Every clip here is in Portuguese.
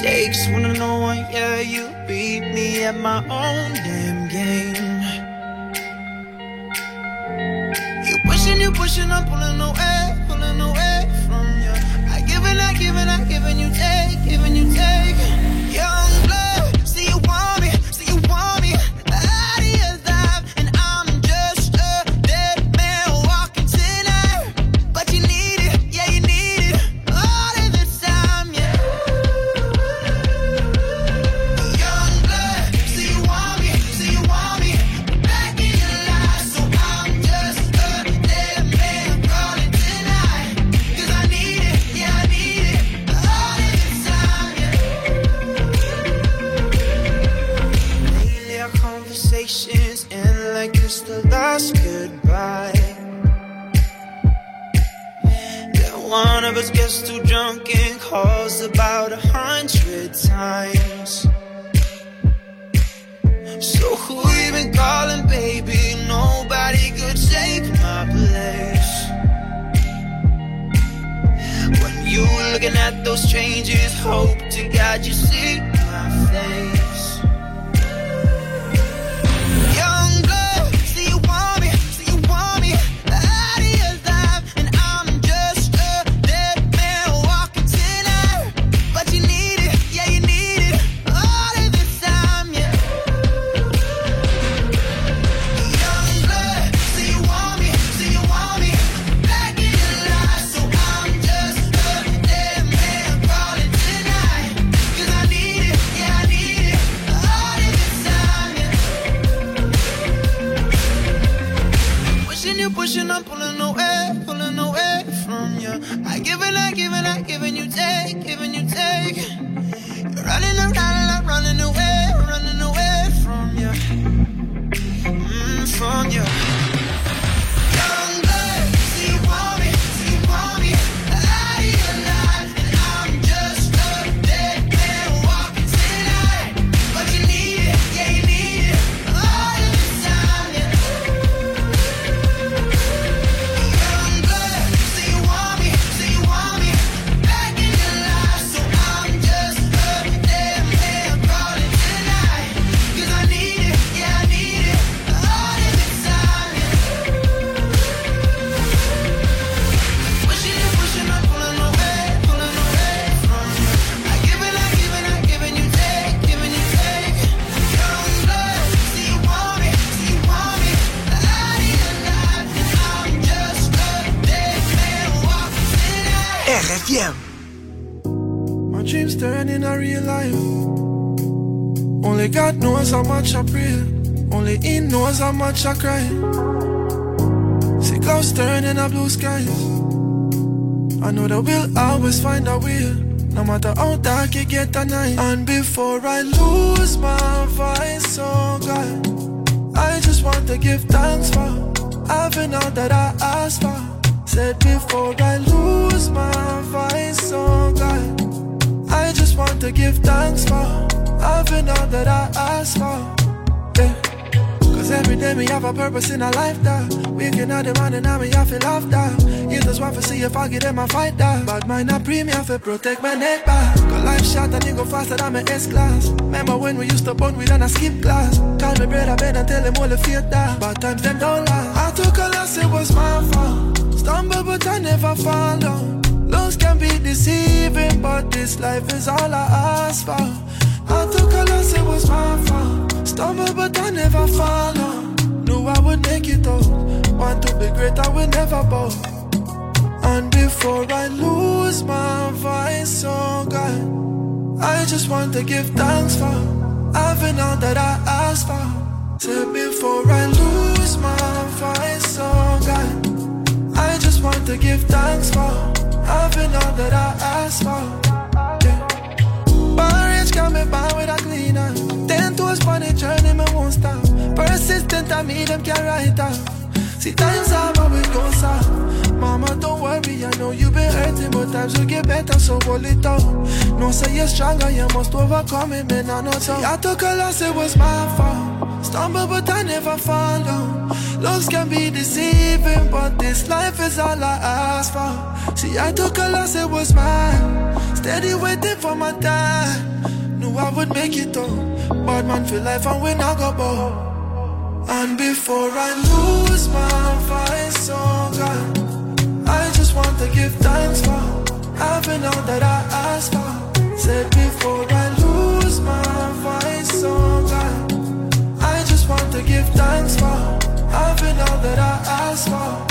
Just wanna know why, yeah, you beat me at my own damn game. You pushing, I'm pulling away from you. I giving you take. Young blood, see you want me out of your life, and I'm just a dead man walking tonight. But you need it, yeah, you need it all of the time, yeah. Young blood, see you want me back in your life, so I'm just a dead man calling tonight. 'Cause I need it, yeah, I need it all of the time, yeah. Lately our conversations end like it's the last goodbye. Then one of us gets too drunk and calls about 100 times. So who you been calling, baby? Nobody could take my place. When you looking at those strangers, hope to God you see my face. Young blood, see you want me out of your life, and I'm just a dead man walking tonight. But you need it, yeah, you need it all of the time, yeah. Young blood, see you want me back in your life, so I'm just a dead man calling tonight. 'Cause I need it, yeah, I need it all of the time, yeah. Pushing, I'm pulling away from you. I giving you take. You're running away from you. From you. Young blood, see you want me out of your life, and I'm just a dead man walking tonight. But you need it, yeah, you need it all of the time, yeah. Young blood, see you want me back in your life, so I'm just a dead man calling tonight. 'Cause I need it, yeah, I need it all of the time, yeah. Pushing, I'm pulling away from you. I giving you take. Young blood, see you want me out of your life, and I'm just a dead man walking tonight. RFM. My dreams turn in a real life. Only God knows how much I pray. Only He knows how much I cry. See clouds turn in a blue skies. I know that we'll always find a way, no matter how dark it get at night. And before I lose my voice, oh God, I just want to give thanks for having all that I asked for. Said before I lose my voice, oh God, I just want to give thanks for having all that I asked for. Yeah. 'Cause every day me have a purpose in a life that waking up the morning and me have to laugh that. You just want to see if I get in my fight that. But mine not premium for protect my neck back. 'Cause life short and you go faster than my S-class. Remember when we used to bond with and I skip class. Call me brother Ben and tell him all the fear that. But times them don't last. I took a loss, it was my fault. Stumble but I never fall down. Looks can be deceiving, but this life is all I ask for. I took a loss, it was my fault. Stumble but I never fall down. Knew I would make it out. Want to be great, I will never bow. And before I lose my voice, oh God, I just want to give thanks for having all that I asked for. Say before I lose my voice, oh God, I just want to give thanks for having all that I asked for. Yeah. Barrage got me by with a cleaner. 10 toes on the journey, me won't stop. Persistent, I mean them can write out. See times hard, but we go soft. Mama, don't worry, I know you been hurting, but times will get better, so hold it out. No, say you're stronger, you must overcome it, man, I know so. I took a loss, it was my fault. Stumble, but I never fall down. Looks can be deceiving, but this life is all I ask for. See, I took a loss, it was mine. Steady waiting for my time. Knew I would make it though. Bad man for life and when I go bow. And before I lose my voice, oh God, I just want to give thanks for having all that I asked for. Said before I lose my voice, oh God, I just want to give thanks for having all that I asked for.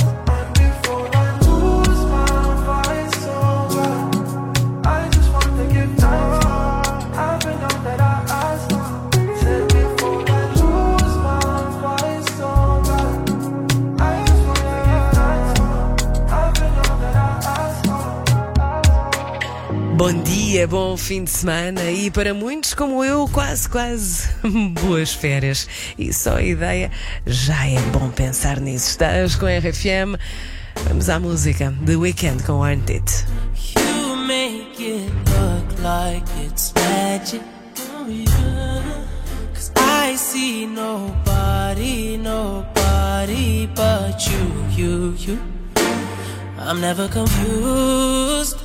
Bom dia, bom fim de semana e para muitos como eu, quase boas férias. E só a ideia, já é bom pensar nisso. Estás com a RFM? Vamos à música The Weeknd com Aren't It. You make it look like it's magic, oh yeah. 'Cause I see nobody but you. I'm never confused.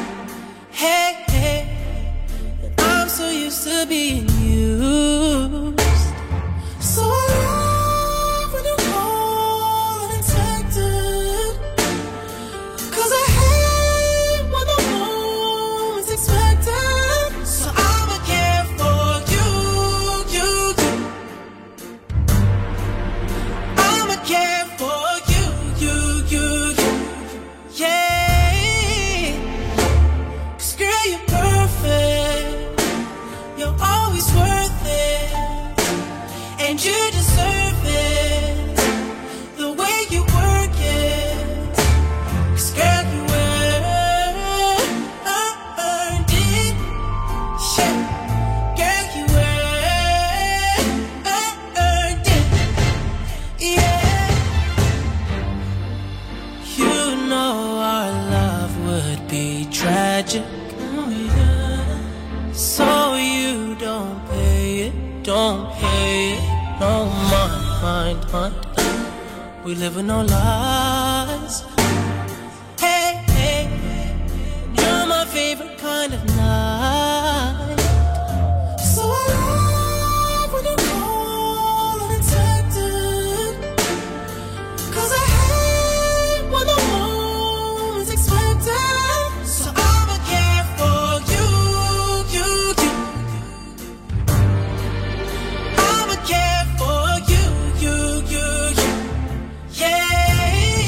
Hey, I'm so used to being used. So I love when you call unexpected, 'cause I hate when the moment's expected. So I'ma care for you. I'ma care for you. Yeah. And you deserve it, the way you work it. 'Cause girl, you earned it. Yeah. Girl, you earned it. Yeah. You know our love would be tragic, oh yeah. So you don't pay it. No mind. We live with no lies. Hey, you're my favorite kind of night. So I love when you call unexpected, 'cause I hate when the moment's expected. So I'ma care for you. Care for you. Yeah.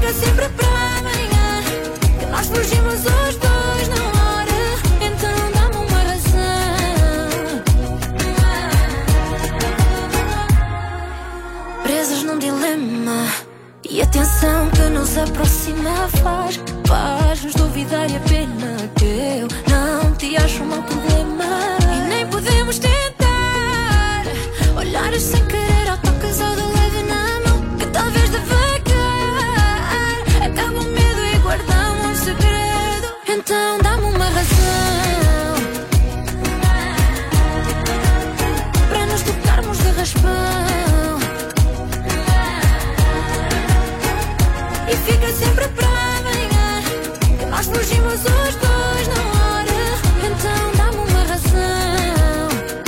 fica sempre para amanhã, que nós fugimos os dois na hora. Então dá-me uma razão. Presas num dilema, e a tensão que nos aproxima faz-nos duvidar, e a pena que eu não te acho um mau problema. E nem podemos tentar olhares sem querer, ou tocas ou de leve na mão, que talvez devagar acaba o medo e guardamos um segredo. Então dá-me uma razão para nos tocarmos de raspão, e fica sempre para amanhã, que nós fugimos os dois na hora. Então dá-me uma razão.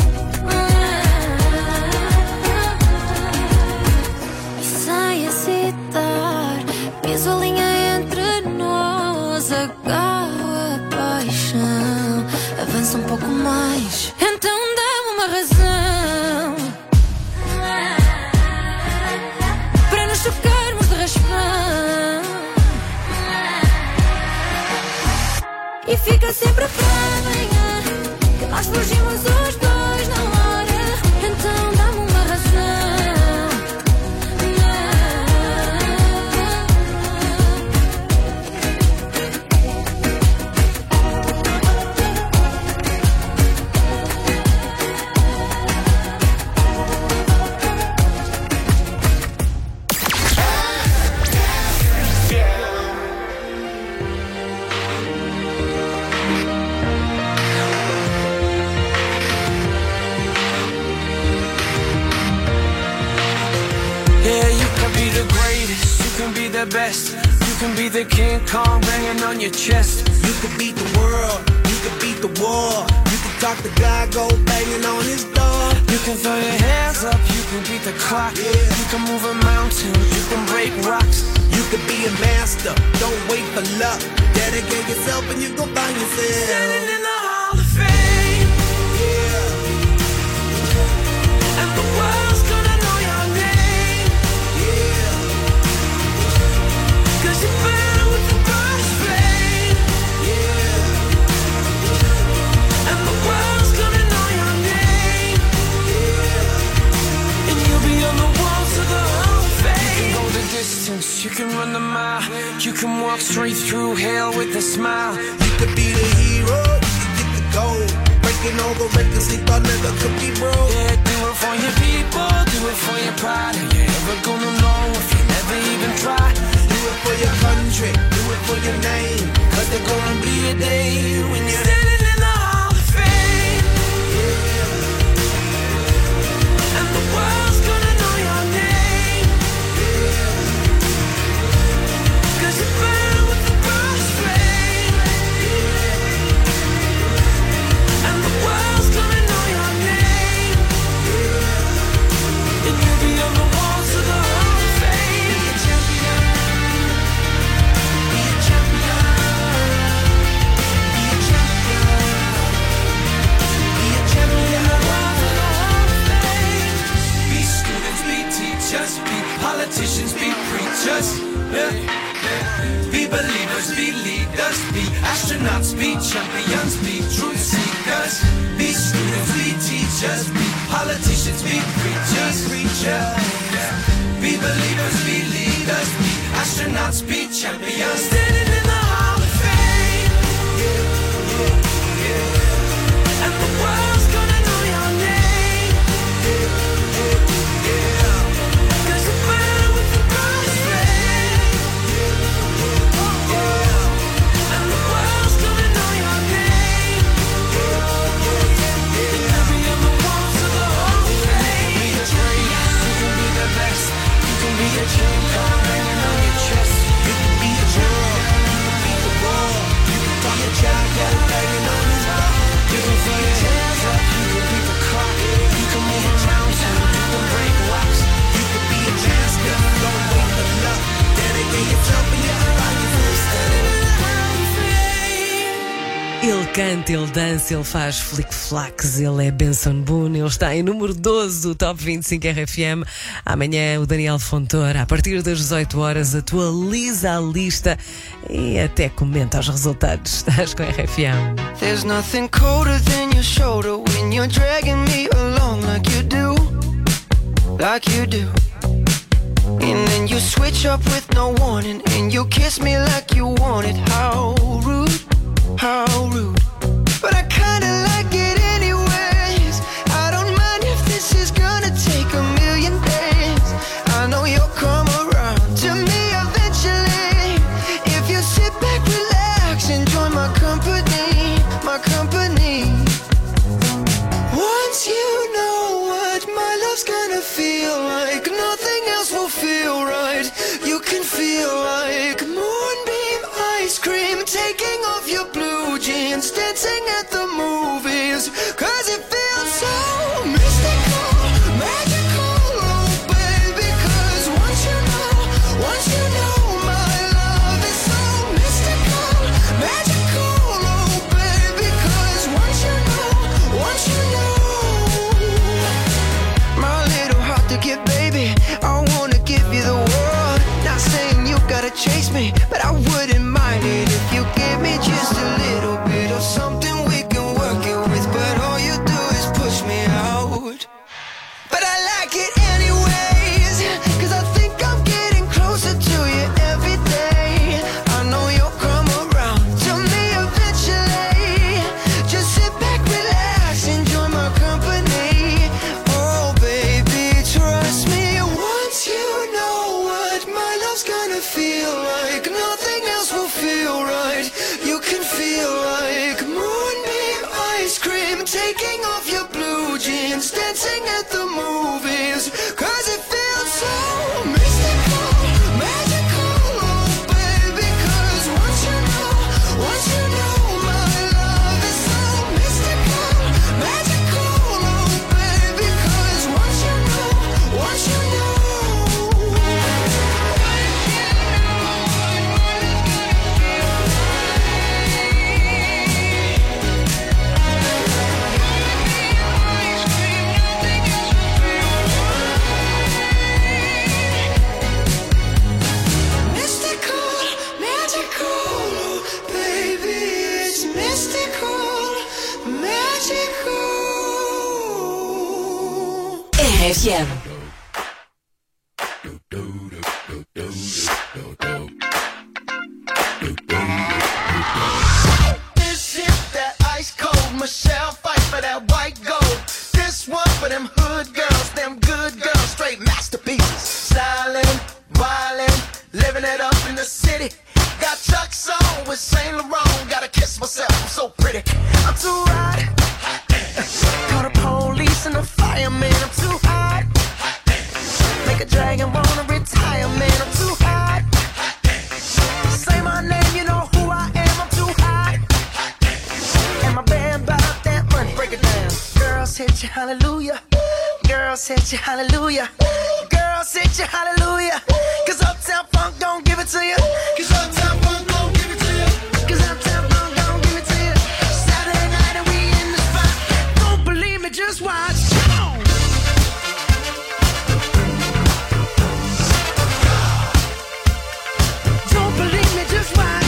E sem hesitar, piso a linha entre nós, agarro a paixão, avança um pouco mais. Então dá-me uma razão para nos tocarmos de raspão, e fica sempre para amanhã, que nós fugimos os dois na hora. Então dá-me uma razão. Yeah, you can be the greatest, you can be the best, you can be the King Kong banging on your chest. You could beat the world, you could beat the war. You could talk to God, go banging on his door. You can throw your hands up, you can beat the clock. You can move a mountain, you can break rocks. You could be a master, don't wait for luck. Dedicate yourself and you gon' find yourself Standing in the Hall of Fame, and the world's gonna know your name. Cause you burn with the first flame, and the world's gonna know your name. And you'll be on the walls of the Hall of Fame. You can go the distance, you can run the mile, you can walk straight through hell with a smile. You could be the hero, you could get the gold. Breaking all the records they thought never could be broke. Yeah, do it for your people, do it for your pride. And you're never gonna know if you never even try. Do it for your country, do it for your name. Cause there's gonna be a day when you're standing in the Hall of Fame, and the world's gonna know your name. Cause you burn with the first flame, and the world's gonna know your name. And you'll be on the walls of the Hall of Fame. Be a champion, be a champion, be a champion, be a champion. The walls of the Hall of Fame. Be students, be teachers, be politicians, be preachers. Be believers, be leaders, be astronauts, be champions, be truth seekers. Be students, be teachers, be politicians, be preachers. Be believers, be leaders, be astronauts, be champions. Standing in the Hall of Fame, and the world's gonna know your name. Cause you burn with the first flame, and the world's gonna know your name. And you'll be on the walls of the Hall of Fame. Be the greatest, you can be the best, you can be a King Kong banging on your chest. You could be the world, canta, ele dança, ele faz flick-flacks, ele é Benson Boone, ele está em número 12 do Top 25 RFM. Amanhã o Daniel Fontoura, a partir das 18 horas, atualiza a lista e até comenta os resultados. Estás com a RFM. There's nothing colder than your shoulder when you're dragging me along like you do, like you do. And then you switch up with no warning, and you kiss me like you want it. How rude, how rude. But I kinda like it anyways. I don't mind if this is gonna take a million days. I know you'll come around to me eventually. If you sit back, relax, enjoy my company, my company. Once you know what my love's gonna feel like, nothing else will feel right. You can feel like moonbeam ice cream, taking off your blue jeans, dancing at the movies, 'cause it feels so mystical, magical, oh baby. 'Cause once you know my love is so mystical, magical, oh baby. 'Cause once you know my little heart to give, baby, I wanna give you the world. Not saying you gotta chase me, but I wouldn't mind it if you give me just a little bit of something we can work it with. But all you do is push me out. But I like it anyways, 'cause I think I'm getting closer to you every day. I know you'll come around to me eventually. Just sit back, relax, enjoy my company. Oh baby, trust me. Once you know what my love's gonna feel like, nothing else will feel right. You can feel like moonbeam ice cream, taking off your blue jeans, dancing at the movies, 'cause it feels so mystical, magical, oh baby. 'Cause once you know my love is so mystical, magical, oh baby. 'Cause once you know mystical, magical, oh baby. It's mystical, magical. RFM. This is that ice cold Michelle fight for that white gold. This one for them hood girls, them good girls, straight masterpieces. Stylin', wildin', living it up in the city. Got Chuck's on with Saint Laurent. Gotta kiss myself, I'm so pretty. I'm too hot. Call the police and the fireman. I'm too hot. Make a dragon wanna retire, man. I'm too hot. Say my name, you know who I am. I'm too hot. And my band bought that money. Break it down. Girls hit you, hallelujah. Girls hit you, hallelujah. Girls hit you, hallelujah. 'Cause Uptown Funk don't give it to you. 'Cause Uptown Funk don't give it to you. 'Cause Uptown Funk don't give it to you. Saturday night and we in the spot. Don't believe me, just watch. Come on. Don't believe me, just watch.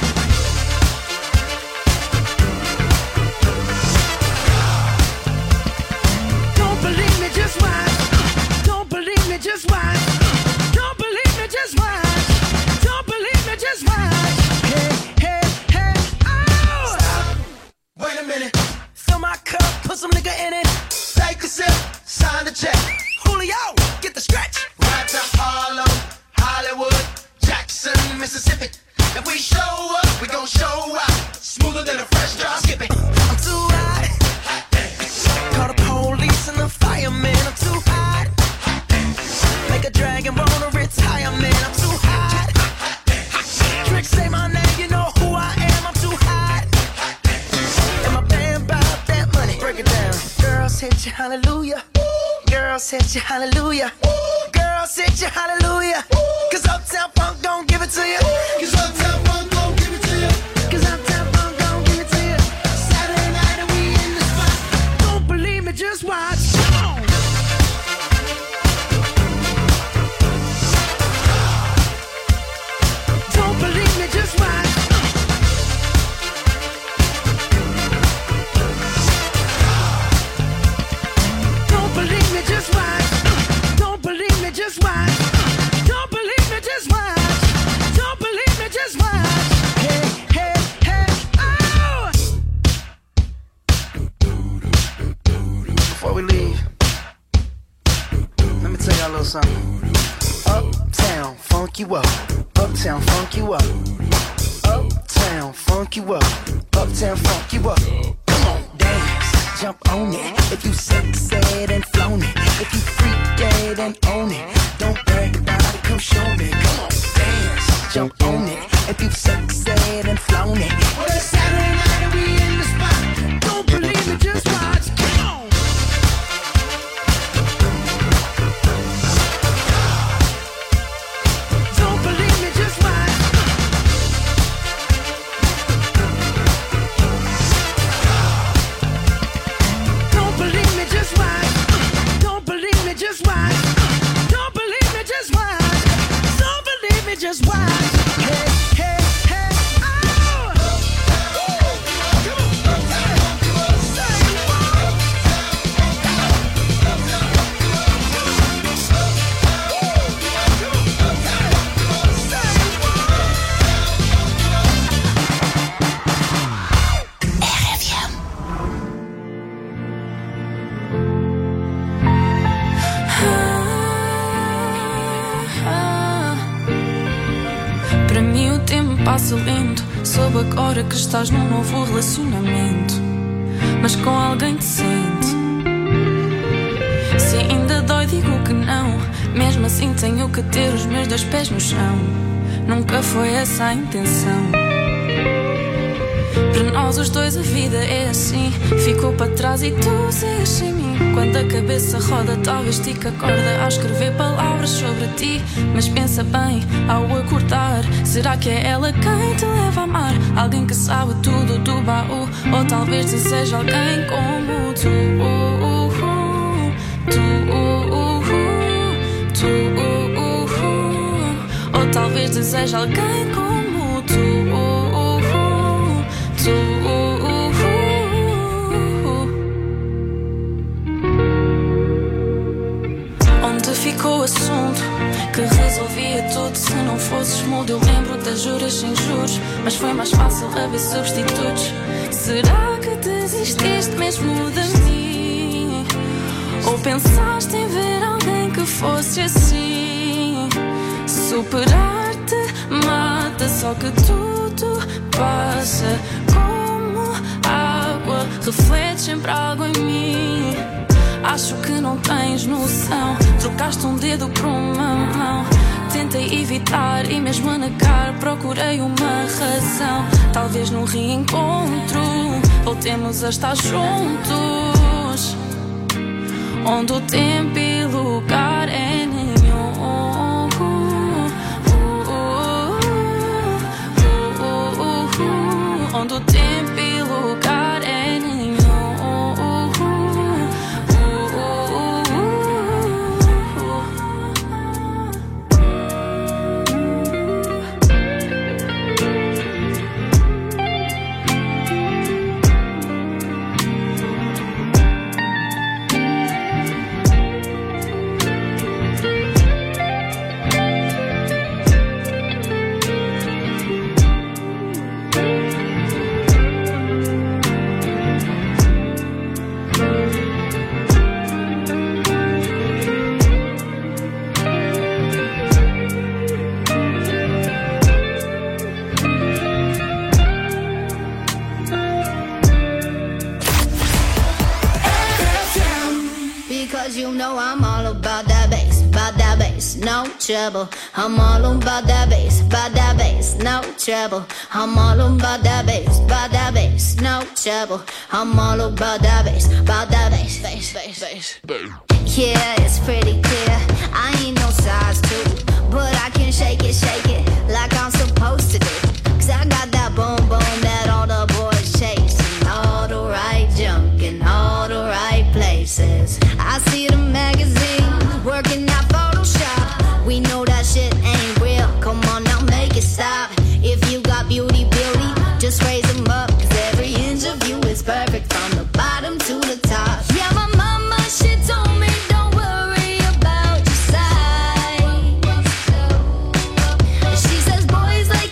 Don't believe me, just watch. Don't believe me, just watch. Don't believe me, just watch. Don't believe me, just watch. Hey, hey, hey, oh! Stop. Wait a minute. Fill my cup, put some nigga in it. Take a sip, sign the check. Julio, get the stretch. Right to Harlem, Hollywood, Jackson, Mississippi. If we show up, we gon' show out. Smoother than a fresh drop skipping. I'm too hot. Call the police and the fireman. I'm too hot. Make a dragon wanna retire, man. I'm too hot. Tricks say my name, you know who I am. I'm too hot. And my band bought that money. Break it down. Girls hit you, hallelujah. Girls hit you, hallelujah. Girls hit you, hallelujah. 'Cause Uptown Funk don't give it to you. 'Cause Uptown Funk don't give it to you. 'Cause Uptown Funk don't give it to you. something. Uptown, funk you up. Uptown, funk you up. Uptown, funk you up. Uptown, funk you up. Come on, dance, jump on it. If you said and flown it. If you freak dead and own it. Don't brag about it, come show me. Come on, dance, jump on it. If you said and flown it. Well, it's Saturday night and we in the spot. Don't believe me, just watch. Come on. Don't believe me, just watch. Don't believe me, just watch. Don't believe me, just watch. Don't believe me, just watch. Don't believe me, just watch. Hey, hey, hey, oh! Come on, say what? Para mim o tempo passa lento. Soube agora que estás num novo relacionamento, mas com alguém decente. Se ainda dói digo que não. Mesmo assim tenho que ter os meus dois pés no chão. Nunca foi essa a intenção. Para nós os dois a vida é assim. Ficou para trás e tu segues sem mim. Quando a cabeça roda talvez estica a corda a escrever palavras sobre ti. Mas pensa bem ao acordar, será que é ela quem te leva a amar? Alguém que sabe tudo do baú. Ou talvez deseja alguém como tu. Ou talvez deseja alguém como tu. Onde ficou o assunto que resolvia tudo? Se não fosses mudo eu lembro das juras sem juros, mas foi mais fácil haver substitutos. Será que desististe mesmo de mim? Ou pensaste em ver alguém que fosse assim? Superar-te mata, só que tudo passa como água, reflete sempre algo em mim. Acho que não tens noção. Trocaste um dedo por uma mão. Tentei evitar e mesmo a negar procurei uma razão. Talvez num reencontro voltemos a estar juntos, onde o tempo e lugar é nenhum. Onde o tempo e lugar é nenhum. Cause you know I'm all about that bass, no trouble. I'm all about that bass, no trouble. I'm all about that bass, no trouble. I'm all about that bass, bass. Yeah, it's pretty clear. I ain't no size 2, but I can shake it like I'm supposed to do. Cause I got that boom boom that all the boys chase, and all the right junk in all the right places. I see the magazines working out Photoshop. We know that shit ain't real. Come on now, make it stop. If you got beauty, just raise them up. Cause every inch of you is perfect from the bottom to the top. Yeah, my mama, she told me don't worry about your size. She says boys like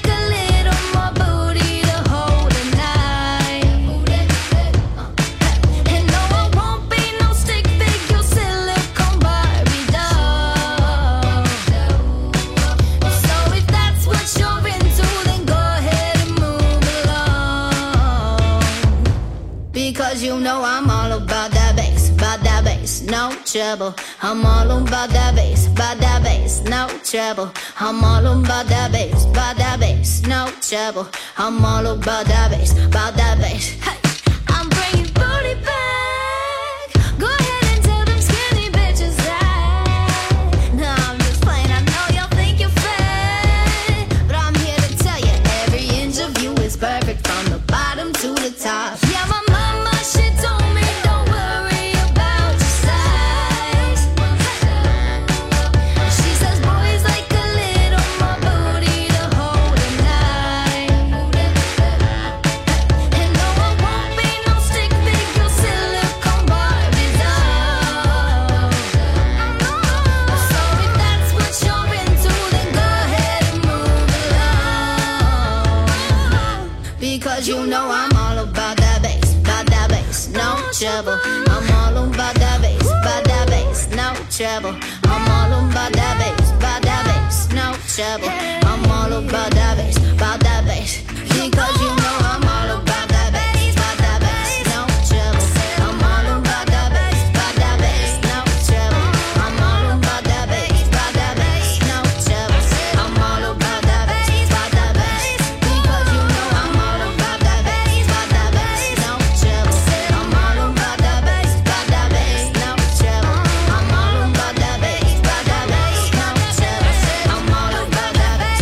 trouble. I'm all about that bass, no trouble. I'm all about that bass, no trouble. I'm all about that bass, Hey, I'm bringing booty back. Go ahead and tell them skinny bitches that. No, I'm just playing. I know y'all think you're fat, but I'm here to tell you every inch of you is perfect from the bottom to the top. Yeah, my mama, she told me don't worry about your size. She says boys like a little more booty to hold at night. And no, I won't be no stick figure silicone Barbie doll. So if that's what you're into, then go ahead and move along. Because you know I'm all about that bass, no trouble. I'm all about that bass, no trouble. I'm all about that bass, no trouble. I'm all about that bass, because you know I'm all about that bass, no trouble. I'm all about that bass, no trouble. I'm all about that bass, no trouble. I'm all about that bass, because you know I'm all about that bass, no trouble. I'm all about that bass, no trouble. I'm all about that bass, no trouble. I'm all about that bass,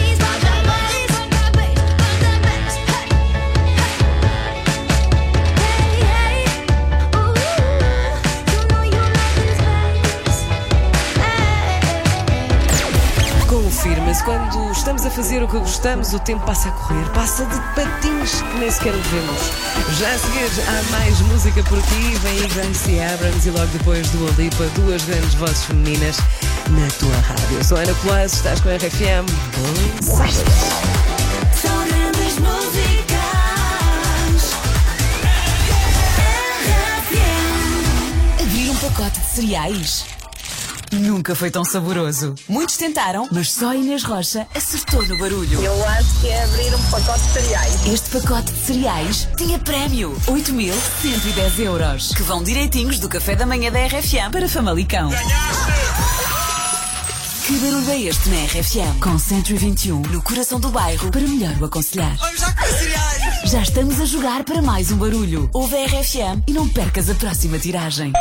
Confirma-se, quando estamos a fazer o que gostamos, o tempo passa a correr, passa de patins que nem sequer o vemos. Já a seguir, há mais música por aqui. Vem aí Gracie Abrams e logo depois Dua Lipa, duas grandes vozes femininas na tua rádio. Eu sou a Ana Colasso, estás com a RFM. Bom sábado. São grandes músicas. Abrir um pacote de cereais nunca foi tão saboroso. Muitos tentaram, mas só Inês Rocha acertou no barulho. Eu acho que é abrir um pacote de cereais. Este pacote de cereais tinha prémio: 8.110 euros, que vão direitinhos do café da manhã da RFM para Famalicão. Que barulho é este na RFM? Com 121 no coração do bairro para melhor o aconselhar. Vamos já com os cereais! Já estamos a jogar para mais um barulho. Ouve a RFM e não percas a próxima tiragem.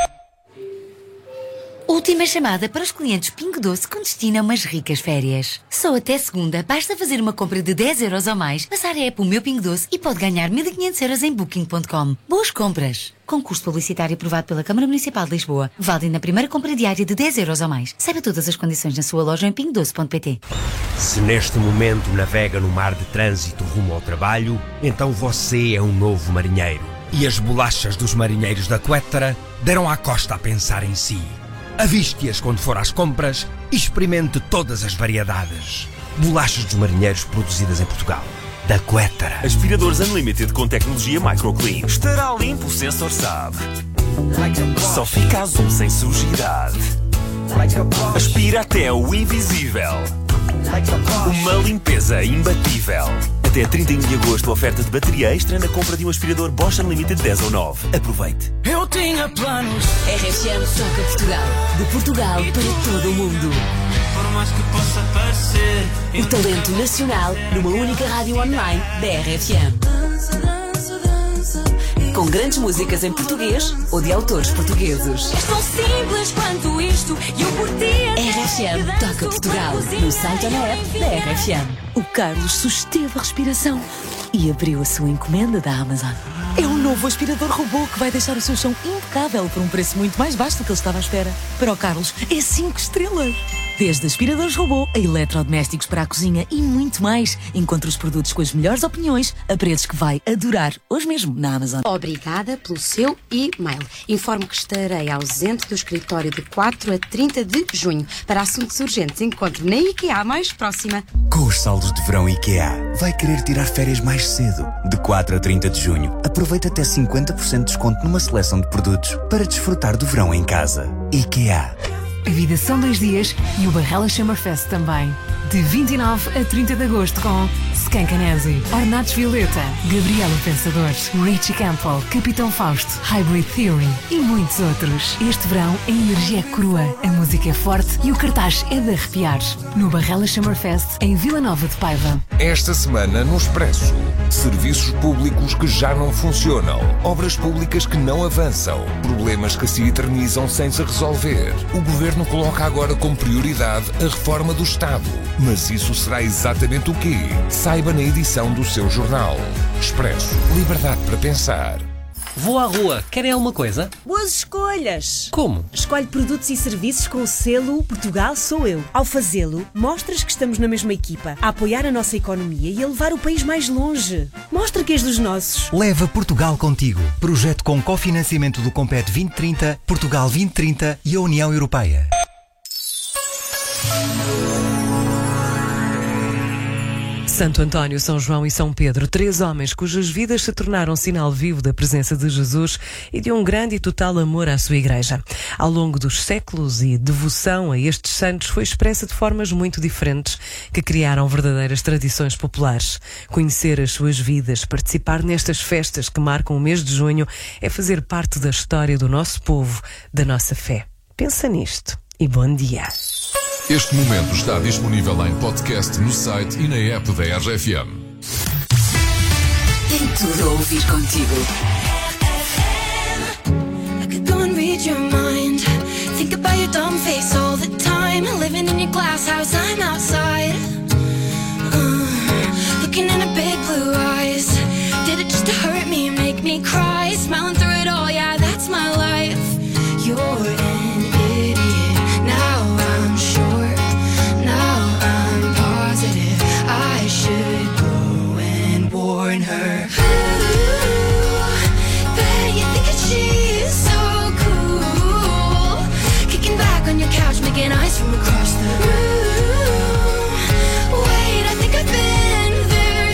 Última chamada para os clientes Pingo Doce com destino a umas ricas férias. Só até segunda basta fazer uma compra de 10 euros ou mais, passar a app O Meu Pingo Doce e pode ganhar 1.500 euros em Booking.com. Boas compras! Concurso publicitário aprovado pela Câmara Municipal de Lisboa. Válido na primeira compra diária de 10 euros ou mais. Saiba todas as condições na sua loja em pingodoce.pt. Se neste momento navega no mar de trânsito rumo ao trabalho, então você é um novo marinheiro. E as bolachas dos marinheiros da Quettara deram à costa a pensar em si. Aviste-as quando for às compras e experimente todas as variedades. Bolachas dos marinheiros produzidas em Portugal. Da Quettara. Aspiradores Unlimited com tecnologia MicroClean. Estará limpo, o sensor sabe. Só fica azul sem sujidade. Aspira até o invisível. Uma limpeza imbatível. Até 31 de agosto, oferta de bateria extra na compra de um aspirador Bosch Unlimited 10 ou 9. Aproveite. Eu tinha planos. RFM toca Portugal. De Portugal para todo o mundo. Por mais que possa parecer, O talento nacional numa única rádio online da RFM. Com grandes músicas em português ou de autores portugueses. És tão simples quanto isto e eu por ti. RFM toca Portugal. No site ou na app da RFM. O Carlos susteve a respiração e abriu a sua encomenda da Amazon. É um novo aspirador robô que vai deixar o seu chão impecável por um preço muito mais baixo do que ele estava à espera. Para o Carlos, é 5 estrelas. Desde aspiradores robô a eletrodomésticos para a cozinha e muito mais. Encontre os produtos com as melhores opiniões a preços que vai adorar hoje mesmo na Amazon. Obrigada pelo seu e-mail. Informo que estarei ausente do escritório de 4 a 30 de junho. Para assuntos urgentes, encontre na IKEA mais próxima. Com os saldos de verão IKEA, vai querer tirar férias mais cedo. De 4 a 30 de junho, aproveita até 50% de desconto numa seleção de produtos para desfrutar do verão em casa. IKEA. A vida são 2 dias e o Barrela Summerfest também. De 29 a 30 de agosto com Skankanese, Ornatos Violeta, Gabriela Pensador, Richie Campbell, Capitão Fausto, Hybrid Theory e muitos outros. Este verão a energia é crua, a música é forte e o cartaz é de arrepiar. No Barrela Summerfest, em Vila Nova de Paiva. Esta semana no Expresso, serviços públicos que já não funcionam, obras públicas que não avançam, problemas que se eternizam sem se resolver. O Governo coloca agora como prioridade a reforma do Estado. Mas isso será exatamente o quê? Saiba na edição do seu jornal. Expresso. Liberdade para pensar. Vou à rua. Querem alguma coisa? Boas escolhas! Como? Escolhe produtos e serviços com o selo Portugal Sou Eu. Ao fazê-lo, mostras que estamos na mesma equipa, a apoiar a nossa economia e a levar o país mais longe. Mostra que és dos nossos. Leva Portugal contigo. Projeto com cofinanciamento do Compete 2030, Portugal 2030 e a União Europeia. Santo António, São João e São Pedro, 3 homens cujas vidas se tornaram sinal vivo da presença de Jesus e de um grande e total amor à sua Igreja. Ao longo dos séculos, e devoção a estes santos foi expressa de formas muito diferentes que criaram verdadeiras tradições populares. Conhecer as suas vidas, participar nestas festas que marcam o mês de junho é fazer parte da história do nosso povo, da nossa fé. Pensa nisto e bom dia. Este momento está disponível em podcast no site e na app da RFM. Tem tudo a ouvir contigo. I could go and read your mind. Think about your dumb face all the time. Living in your glass house, I'm outside. Looking in her big blue eyes. Did it just to hurt me, make me cry? Smiling through it all, yeah, that's my life. You're an idiot. Now I'm sure. Now I'm positive. I should go and warn her. Bet you think that she's so cool. Kicking back on your couch, making eyes from across the room. Wait, I think I've been there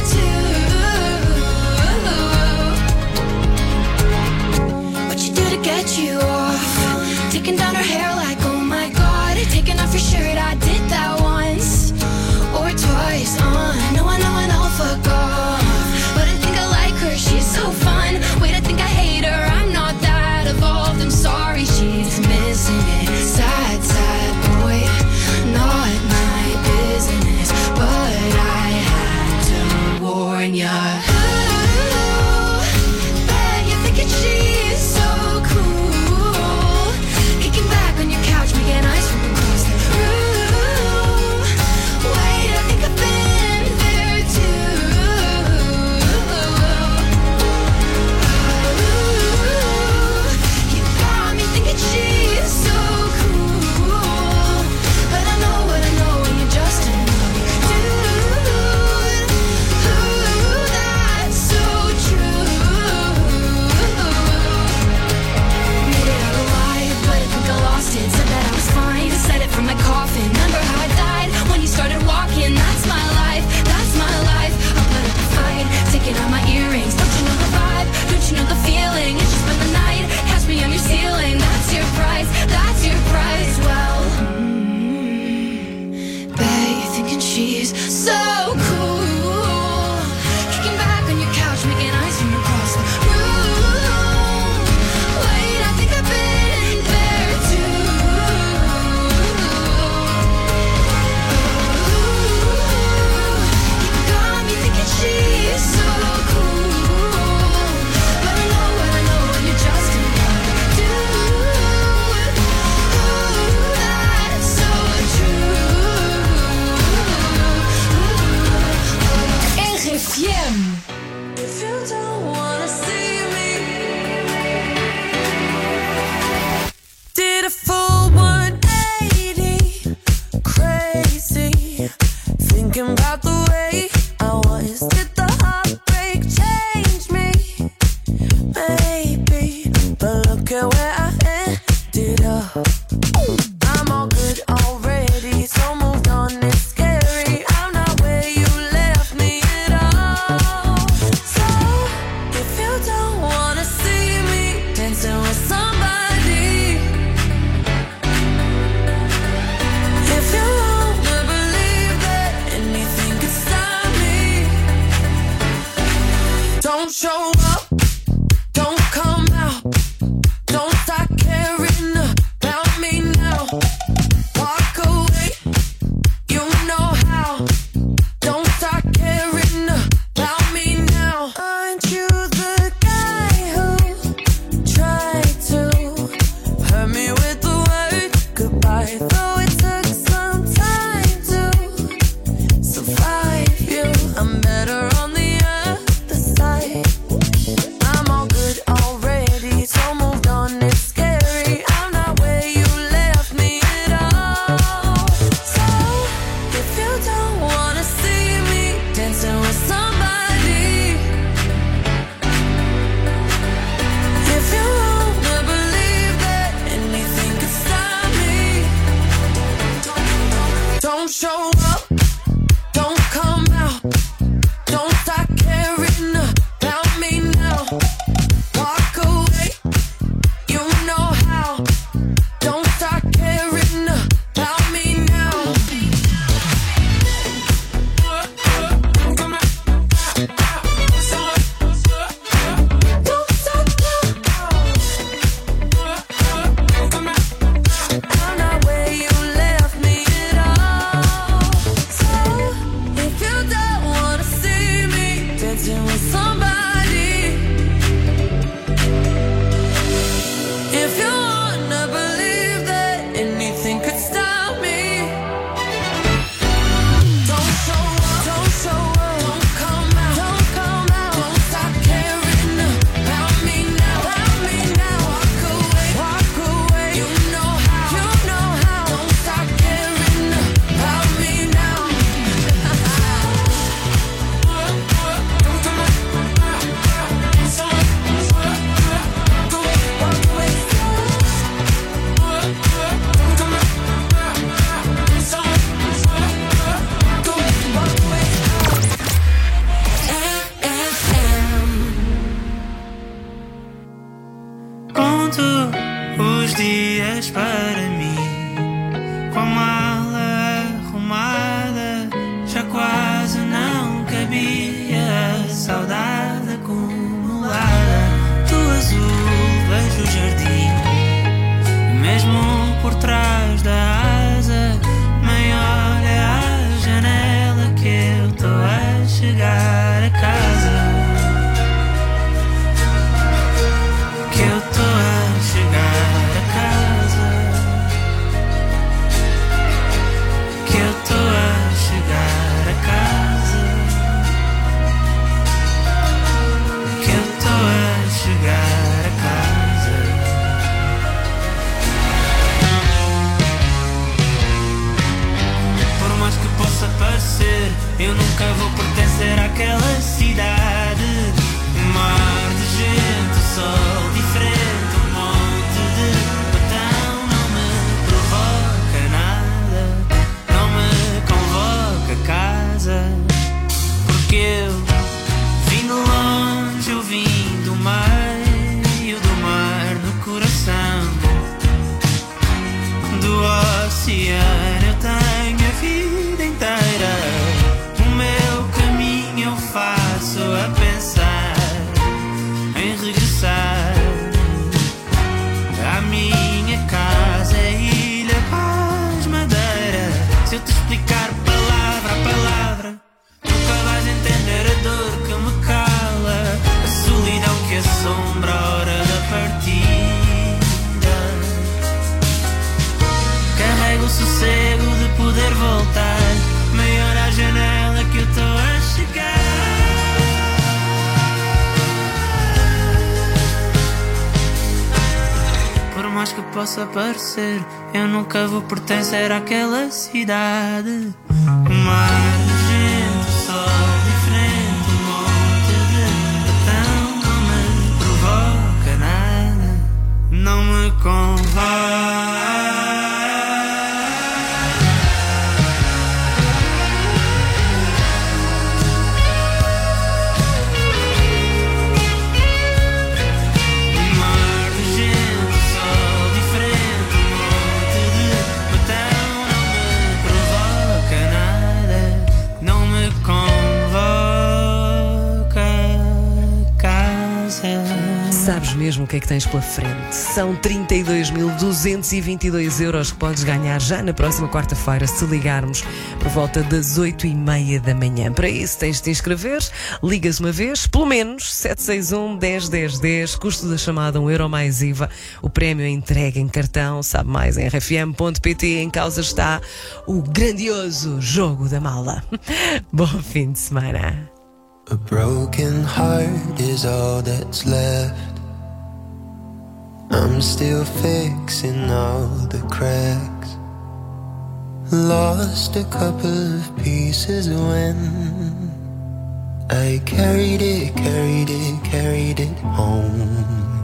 too. What you do to get you off? Taking down her hair like, oh my god. Taking off your shirt, I did that once or twice. I know, fuck off. But I think I like her, she's so fun. Wait, I think I hate her, I'm not that evolved. I'm sorry, she's missing it. Sad, sad boy, not my business. But I had to warn ya. Ooh, bet you're thinking she's so cool. Kicking back on your couch, making eyes from across the room. Wait, I think I've been there too. You got me thinking she's so cool. But I know what I know, and you're just another dude. Ooh, that's so true. Made it out alive, but I think I lost it. Said that I was fine, said it from my coffin. Remember how I died when you started walking? That's my life, that's my life. I'll put up a fight, taking out my earrings. Don't you know the vibe? Don't you know the feeling? It's just spend the night, catch me on your ceiling. That's your price, that's your price. Well, bet you're thinking she's so cool. Kicking back on your couch, making eyes from across the room. Wait, I think I've been there too. You got me thinking she's so cool. But I know what I know, and you're just another dude. Ooh, that's so true. RFM. If you don't wanna see me, Did a full 180, crazy, thinking about the way I was. Did the heartbreak change me? Maybe, but look at where I ended up. I'm all good already, so moved on, it's scary. I'm not where you left me at all. dancing with somebody. If you wanna believe that anything could stop me, don't show up, don't show up, don't come out, don't come out, don't stop caring about me now, walk away, you know how, don't stop caring about me now. Conto os dias para mim, com a mala arrumada, já quase não cabia a saudade acumulada. Do azul vejo o jardim, mesmo por trás da asa, maior é a janela que eu tô a chegar a casa. Que eu tô a chegar a casa. Que eu tô a chegar a casa. Que eu tô a chegar a casa. Por mais que possa parecer, eu nunca vou pertencer àquela cidade. Um mar de gente, o sol diferente, um monte de botão. Não me provoca nada, não me convoca a casa. Porque eu vim de longe, eu vim do meio do mar no coração do oceano. Eu tenho a vida inteira, o meu caminho eu faço a pensar em regressar à minha casa, Ilha Paz, Madeira. Se eu te explicar palavra a palavra, nunca vais entender a dor que me cala, a solidão que assombra a hora da partida. Carrego o sossego de poder voltar, maior à janela que eu tô a chegar. Por mais que possa parecer, eu nunca vou pertencer àquela cidade. Um mar de gente, um sol diferente, um monte de botão. Não me provoca nada, não me convoca. Sabes mesmo o que é que tens pela frente? São 32.222 euros que podes ganhar já na próxima quarta-feira se ligarmos por volta das 8h30 da manhã. Para isso tens de te inscrever, ligas uma vez, pelo menos 761 10 10 10, custo da chamada €1 mais IVA. O prémio é entregue em cartão, sabe mais em rfm.pt. Em causa está o grandioso Jogo da Mala. Bom fim de semana. A broken heart is all that's left. I'm still fixing all the cracks. Lost a couple of pieces when I carried it home.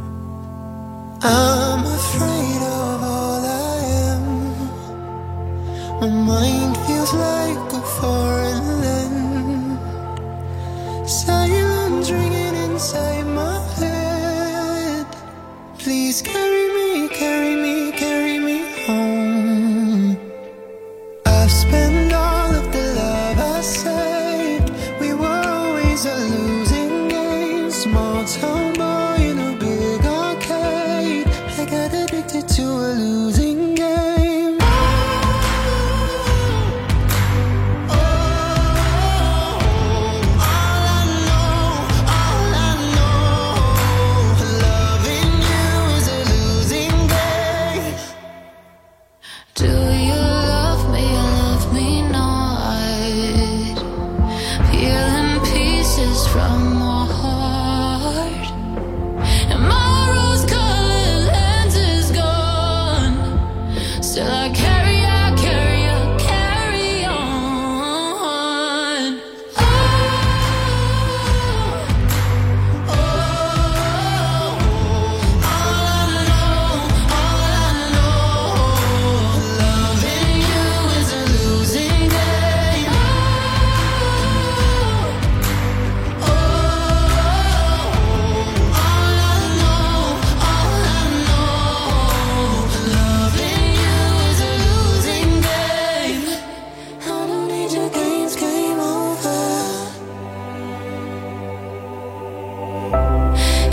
I'm afraid of all I am. My mind feels like a foreign land. Silence ringing inside my head. Please carry me, carry me, carry me home. I've spent all of the love I saved. We were always a losing game. Small town boy in a big arcade. I got addicted to a losing game. All I know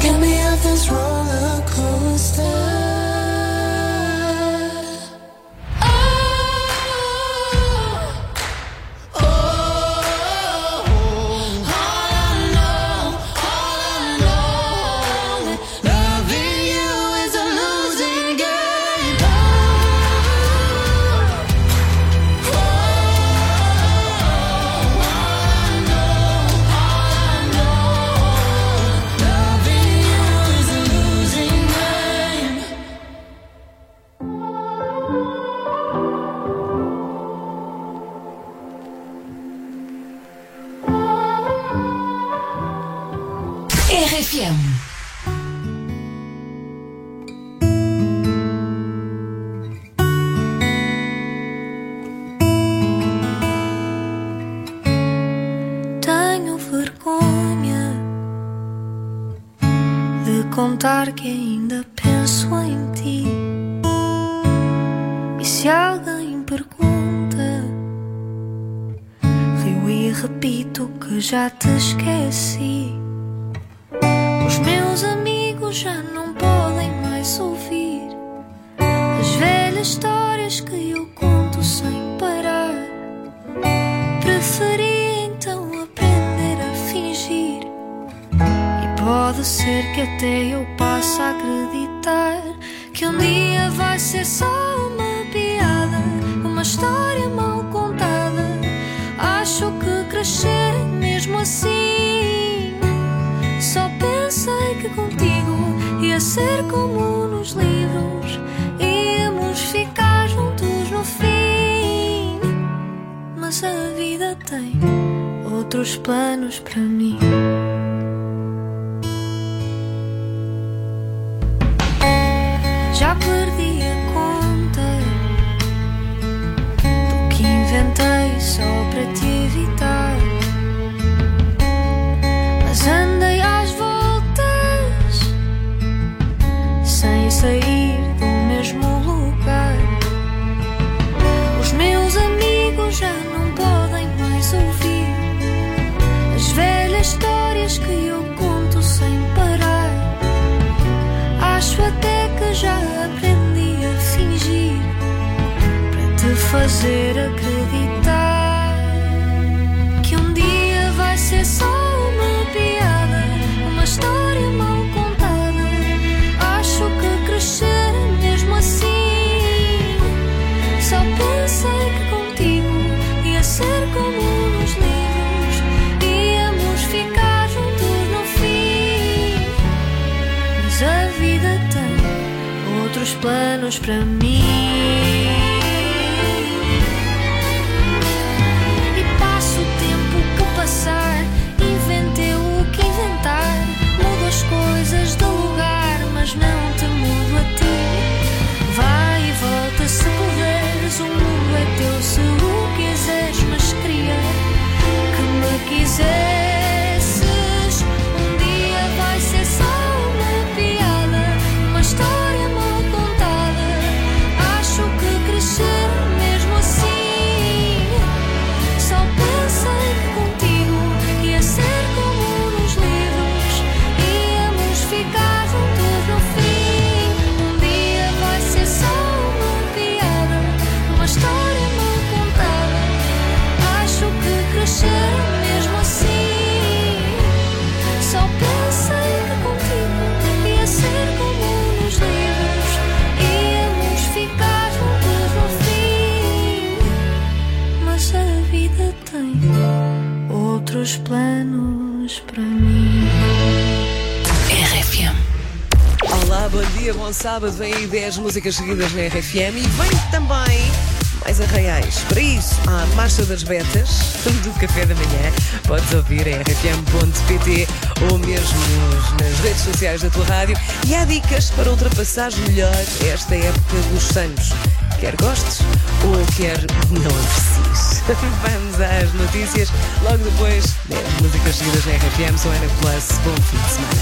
Get me off this roller coaster. RFM. Tenho vergonha de contar que ainda penso em ti. E se alguém pergunta, rio e repito que já te esqueci. Os meus amigos já não podem mais ouvir as velhas histórias que eu conto sem parar. Preferi então aprender a fingir. E pode ser que até eu passe a acreditar que um dia vai ser só uma piada, uma história mal contada. Acho que crescer mesmo assim. Só pensei que contigo ia ser como nos livros, íamos ficar juntos no fim. Mas a vida tem outros planos para mim. Já perdi a conta do que inventei só para te evitar. Mas andei às voltas sem sair do mesmo lugar. Os meus amigos já não podem mais ouvir as velhas histórias que eu conto sem parar. Acho até que já aprendi a fingir para te fazer acreditar que um dia vai ser só uma piada, uma história mal contada. Acho que crescer mesmo assim. Só pensei que contigo ia ser como nos livros, íamos ficar juntos no fim. Mas a vida tem outros planos para mim. E passo o tempo que passar, inventei o que inventar, mudo as coisas de lugar, mas não te mudo a ti. Vai e volta se puderes, o mundo é teu se o quiseres, mas queria que me quisesses. Um dia vai ser só uma piada, uma história mal contada. Acho que crescer mesmo assim. Só pensei que contigo ia ser como nos livros, íamos ficar juntos no fim. Um dia vai ser só uma piada, uma história mal contada. Acho que crescer mesmo assim. Só pensei que contigo ia ser como nos livros, íamos ficar juntos no fim. Mas a vida tem outros planos para mim. RFM. Olá, bom dia, bom sábado. Vem aí 10 músicas seguidas na RFM e vem também mais arraiais. Para isso, há a Marcha das Betas do Café da Manhã. Podes ouvir em rfm.pt ou mesmo nas redes sociais da tua rádio. E há dicas para ultrapassar melhor esta época dos santos. Quer gostes ou quer não aprecies. Vamos às notícias. Logo depois, 10 músicas seguidas na RFM. Sou Ana Plus. Bom fim de semana.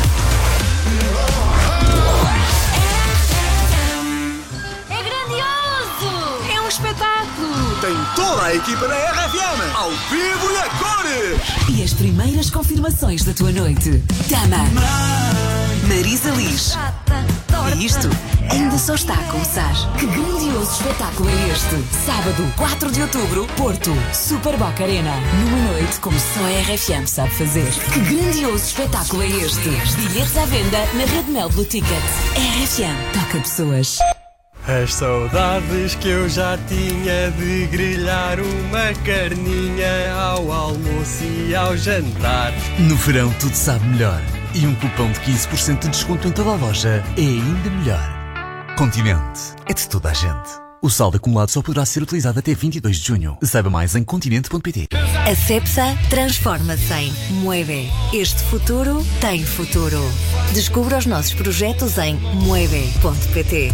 É grandioso! É um espetáculo! Tem toda a equipa da RFM, ao vivo e a cores! E as primeiras confirmações da tua noite. Tama. Marisa Liz. E isto ainda só está a começar. Que grandioso espetáculo é este? Sábado, 4 de outubro, Porto, Super Boca Arena. Numa noite como só a RFM sabe fazer. Que grandioso espetáculo é este? Bilhetes à venda na Rede Mel Blue Ticket. RFM toca pessoas. As saudades que eu já tinha de grelhar uma carninha ao almoço e ao jantar. No verão tudo sabe melhor. E um cupom de 15% de desconto em toda a loja é ainda melhor. Continente. É de toda a gente. O saldo acumulado só poderá ser utilizado até 22 de junho. Saiba mais em continente.pt. A Cepsa transforma-se em Mueve. Este futuro tem futuro. Descubra os nossos projetos em mueve.pt.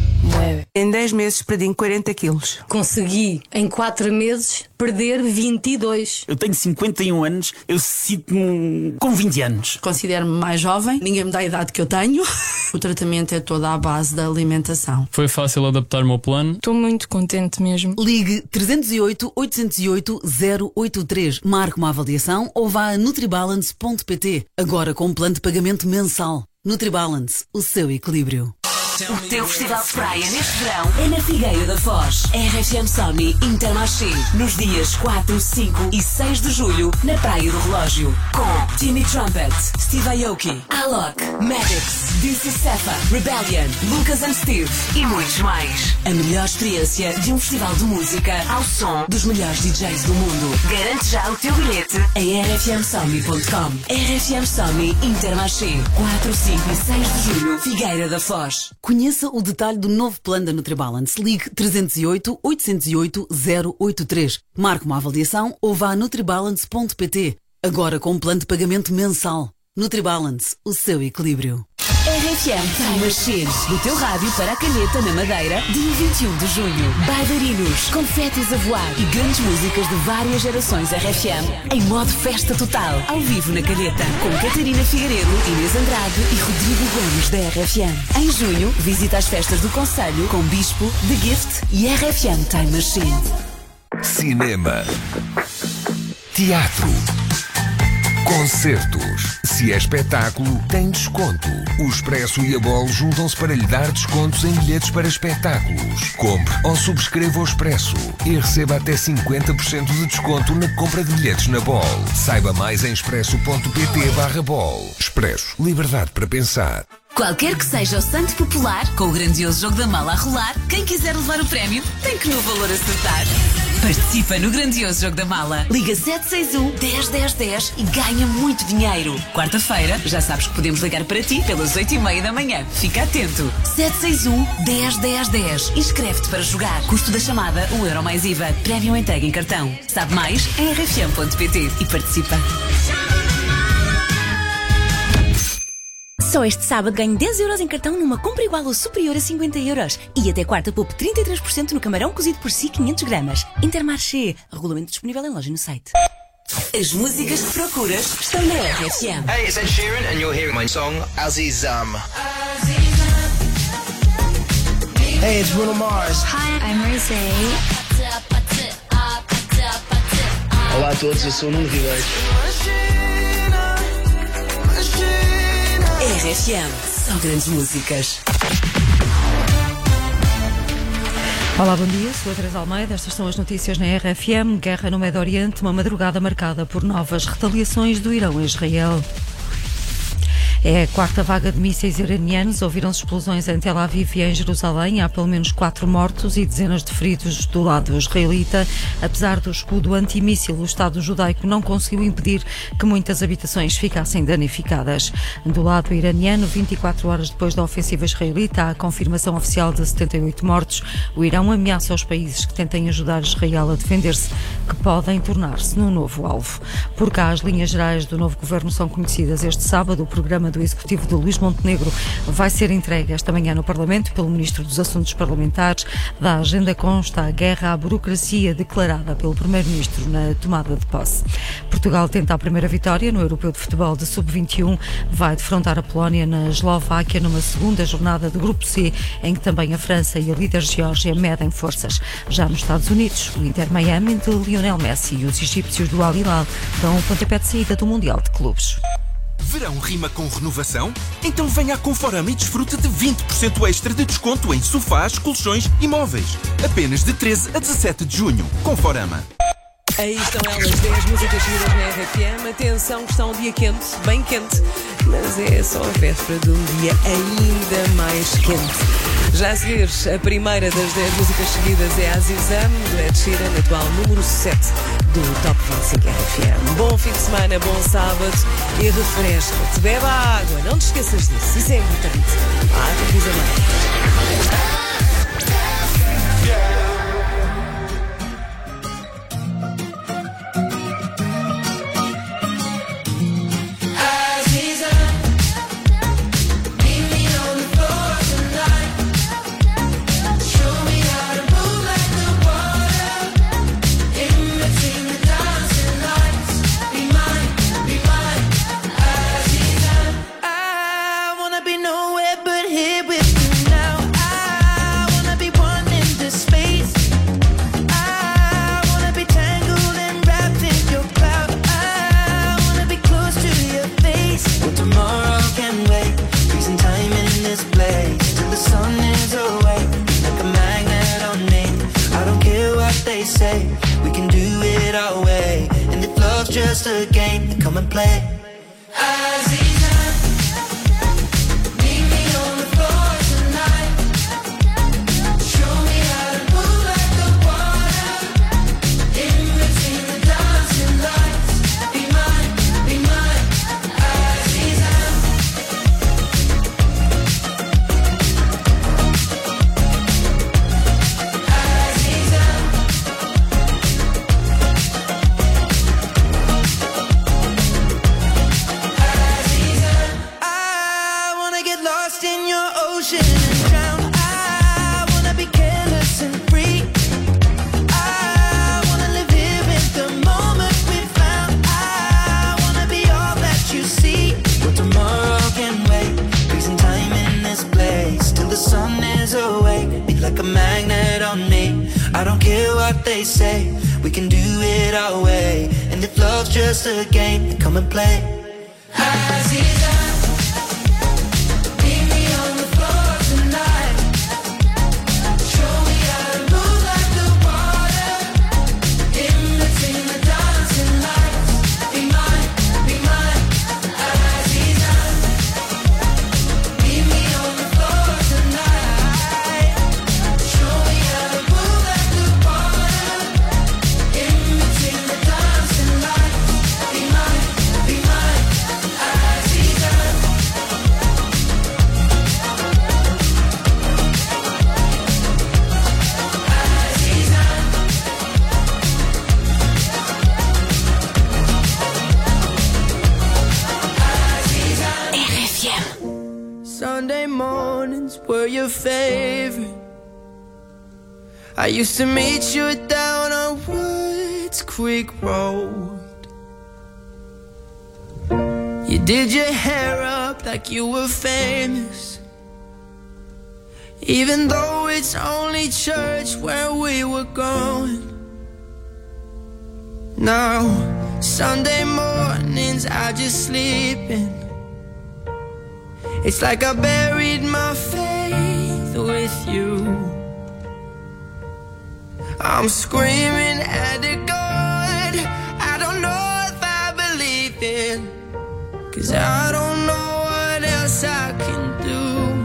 Em 10 meses perdi 40 quilos. Consegui, em 4 meses, perder 22. Eu tenho 51 anos, eu sinto-me com 20 anos. Considero-me mais jovem, ninguém me dá a idade que eu tenho. O tratamento é todo à base da alimentação. Foi fácil adaptar-me ao plano. Estou muito contente mesmo. Ligue 308 808 083, marque uma avaliação ou vá a nutribalance.pt. Agora com um plano de pagamento mensal. Nutribalance, o seu equilíbrio. O teu festival de praia neste verão é na Figueira da Foz. RFM Somni Intermarché. Nos dias 4, 5 e 6 de julho, na Praia do Relógio. Com Timmy Trumpet, Steve Aoki, Alok, Maddox, DC Sefa, Rebellion, Lucas and Steve e muitos mais. A melhor experiência de um festival de música ao som dos melhores DJs do mundo. Garante já o teu bilhete em rfmsomni.com. RFM Somni Intermarché. 4, 5 e 6 de julho, Figueira da Foz. Conheça o detalhe do novo plano da Nutribalance. Ligue 308 808 083. Marque uma avaliação ou vá a nutribalance.pt. Agora com um plano de pagamento mensal. Nutribalance, o seu equilíbrio. RFM Time Machine. Do teu rádio para a Caneta, na Madeira, dia 21 de junho. Bailarinos, confetes a voar e grandes músicas de várias gerações RFM em modo festa total. Ao vivo na Caneta, com Catarina Figueiredo, Inês Andrade e Rodrigo Gomes da RFM. Em junho, visita as festas do Conselho com Bispo, The Gift e RFM Time Machine. Cinema, teatro, concertos. Se é espetáculo, tem desconto. O Expresso e a Bol juntam-se para lhe dar descontos em bilhetes para espetáculos. Compre ou subscreva o Expresso e receba até 50% de desconto na compra de bilhetes na Bol. Saiba mais em expresso.pt/Bol. Expresso. Liberdade para pensar. Qualquer que seja o santo popular, com o grandioso jogo da mala a rolar, quem quiser levar o prémio tem que no valor acertar. Participa no grandioso jogo da mala. Liga 761 10 10 10 e ganha muito dinheiro. Quarta-feira, já sabes que podemos ligar para ti pelas 8h30 da manhã. Fica atento. 761 10 10 10. Inscreve-te para jogar. Custo da chamada, €1 mais IVA. Prémio entregue em cartão. Sabe mais em rfm.pt e participa. Só este sábado ganho 10 euros em cartão numa compra igual ou superior a 50 euros. E até quarta poupe 33% no camarão cozido por si 500 gramas. Intermarché. Regulamento disponível em loja e no site. As músicas que procuras estão na RFM. Hey, it's Ed Sheeran and you're hearing my song Azizam. Hey, it's Bruno Mars. Hi, I'm Rosé. Olá a todos, eu sou o Nuno Ribeiro. RFM, só grandes músicas. Olá, bom dia, sou a Teresa Almeida. Estas são as notícias na RFM. Guerra no Médio Oriente, uma madrugada marcada por novas retaliações do Irão a Israel. É a quarta vaga de mísseis iranianos. Ouviram-se explosões em Tel Aviv e em Jerusalém. Há pelo menos 4 mortos e dezenas de feridos do lado israelita. Apesar do escudo antimíssil, o Estado judaico não conseguiu impedir que muitas habitações ficassem danificadas. Do lado iraniano, 24 horas depois da ofensiva israelita, há a confirmação oficial de 78 mortos. O Irão ameaça aos países que tentem ajudar Israel a defender-se, que podem tornar-se no novo alvo. Por cá, as linhas gerais do novo governo são conhecidas este sábado. O programa do Executivo de Luís Montenegro vai ser entregue esta manhã no Parlamento pelo Ministro dos Assuntos Parlamentares. Da agenda consta a guerra à burocracia declarada pelo Primeiro-Ministro na tomada de posse. Portugal tenta a primeira vitória no Europeu de Futebol de Sub-21. Vai defrontar a Polónia na Eslováquia numa segunda jornada do Grupo C, em que também a França e a líder Geórgia medem forças. Já nos Estados Unidos, o Inter Miami de Lionel Messi e os egípcios do Al Hilal dão o pontapé de saída do Mundial de Clubes. Verão rima com renovação? Então venha à Conforama e desfruta de 20% extra de desconto em sofás, colchões e móveis. Apenas de 13 a 17 de junho. Conforama. Aí estão elas, 10 músicas seguidas na RFM. Atenção que está um dia quente, bem quente, mas é só a véspera de um dia ainda mais quente. Já a seguir, a primeira das 10 músicas seguidas é Azizam, do Ed Sheeran, atual número 7 do Top 25 RFM. Bom fim de semana, bom sábado e refresca-te, bebe água, não te esqueças disso, isso é importante. Água diz a mãe. We can do it our way, and if love's just a game, then come and play. I don't care what they say, we can do it our way, and if love's just a game, then come and play. Sunday mornings were your favorite. I used to meet you down on Woods Creek Road. You did your hair up like you were famous, even though it's only church where we were going. Now, Sunday mornings I just sleep in. It's like I buried my faith with you. I'm screaming at the God I don't know if I believe in, 'cause I don't know what else I can do.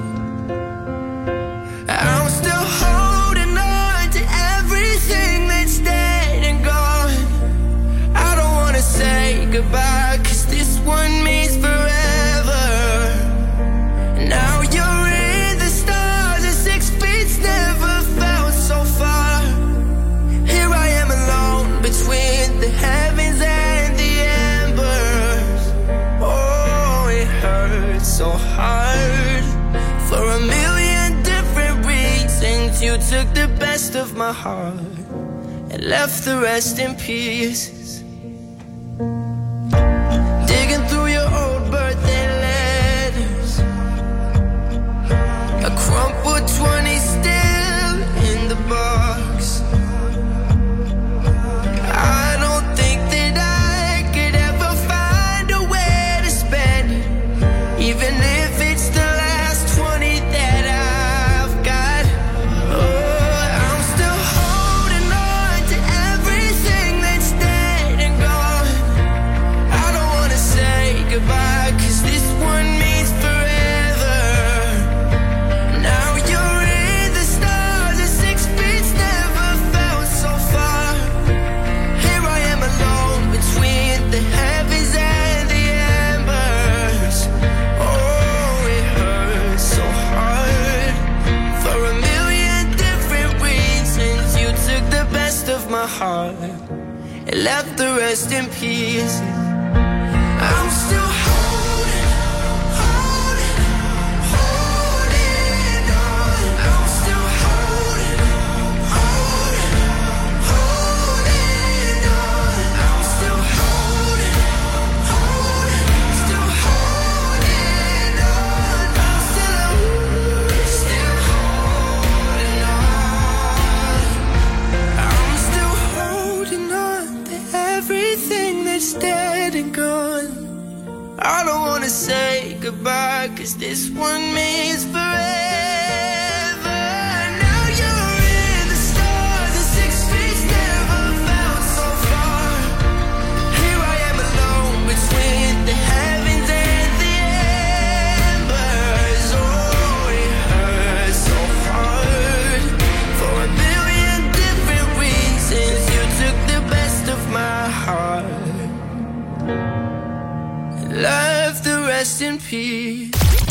I'm still holding on to everything that's dead and gone. I don't wanna say goodbye, 'cause this one means forever. Now you're in the stars and 6 feet never felt so far. Here I am alone between the heavens and the embers. Oh, it hurts so hard. For a million different reasons, you took the best of my heart and left the rest in pieces. Digging through your old birthday letters, a crumpled 20 still in the box. I don't think that I could ever find a way to spend heart. It left the rest in peace. I'm still holding on. I'm still holding on. I'm still holding on. Still holding on. I'm still holding on. I'm still holding on to everything that's dead and gone. I don't wanna say goodbye, 'cause this one means forever. Now you're in the stars, the 6 feet never felt so far. Here I am alone between the heavens and the embers. Oh, it hurts so hard. For a million different reasons, you took the best of my heart. Left the rest in peace.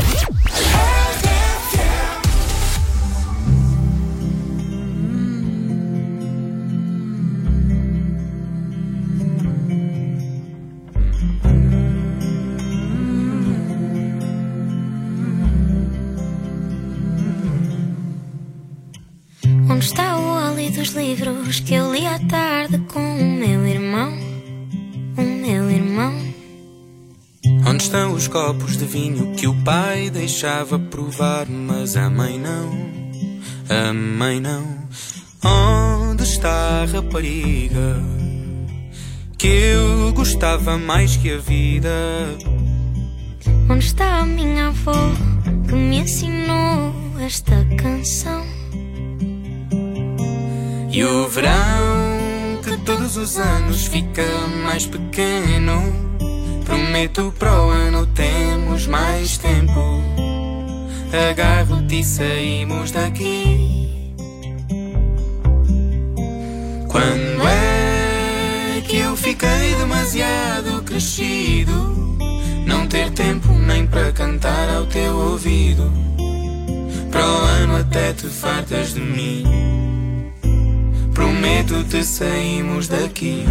Onde está o óleo dos livros que eu li à tarde com o meu irmão? O meu irmão. Onde estão os copos de vinho que o pai deixava provar, mas a mãe não, a mãe não. Onde está a rapariga que eu gostava mais que a vida? Onde está a minha avó que me ensinou esta canção? E o verão que todos os anos fica mais pequeno. Prometo para o ano temos mais tempo. Agarro-te e saímos daqui. Quando é que eu fiquei demasiado crescido? Não ter tempo nem para cantar ao teu ouvido. Para o ano até te fartas de mim. Prometo-te saímos daqui.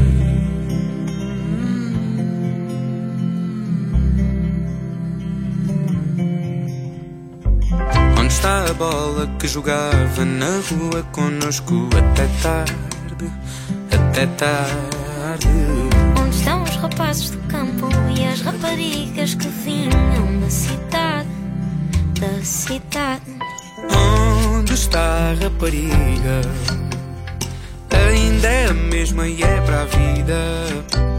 Onde está a bola que jogava na rua connosco até tarde, até tarde? Onde estão os rapazes do campo e as raparigas que vinham da cidade, da cidade? Onde está a rapariga? Ainda é a mesma e é para a vida.